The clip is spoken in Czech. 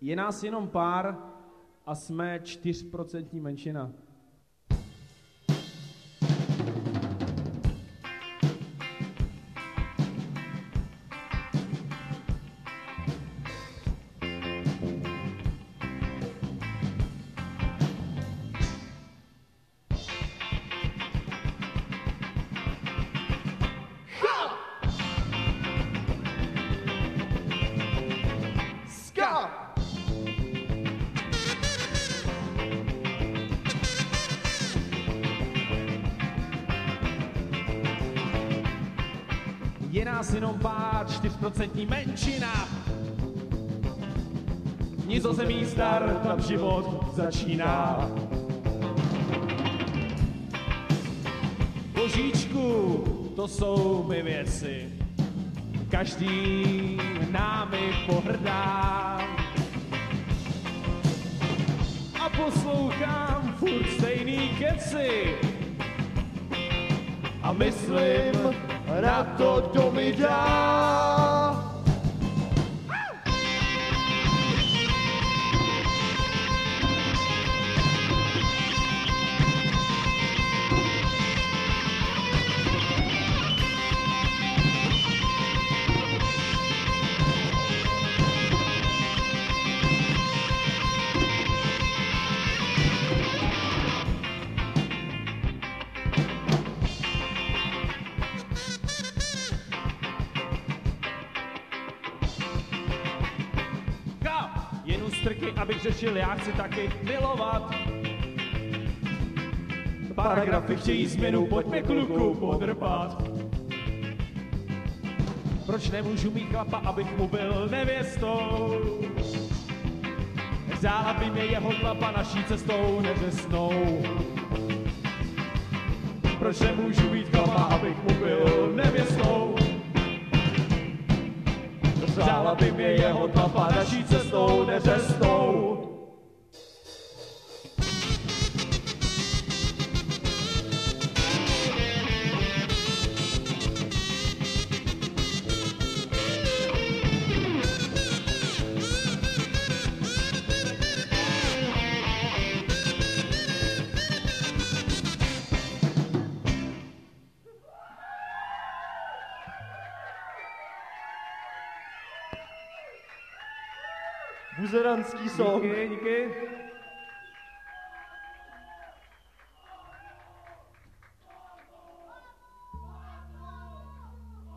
Je nás jenom pár a jsme 4% menšina. Je nás jenom pár, 4% menšina. Nizozemí zdar, tam život začíná. Božíčku, to jsou my věci. Každý námi pohrdá. A poslouchám furt stejný keci. A myslím, na to, kdo mi dá. Jen ústrky, abych řešil, já chci taky milovat. Paragrafy chtějí změnu, pojďme kluku podrpat. Proč nemůžu mít chlapa, abych mu byl nevěstou? Vzala by mě jeho chlapa naší cestou neřestnou. Proč nemůžu mít chlapa, abych mu byl nevěstou? Vzala by mě jeho chlapa naší cestou neřestou. Buzeranský song. Díky, díky.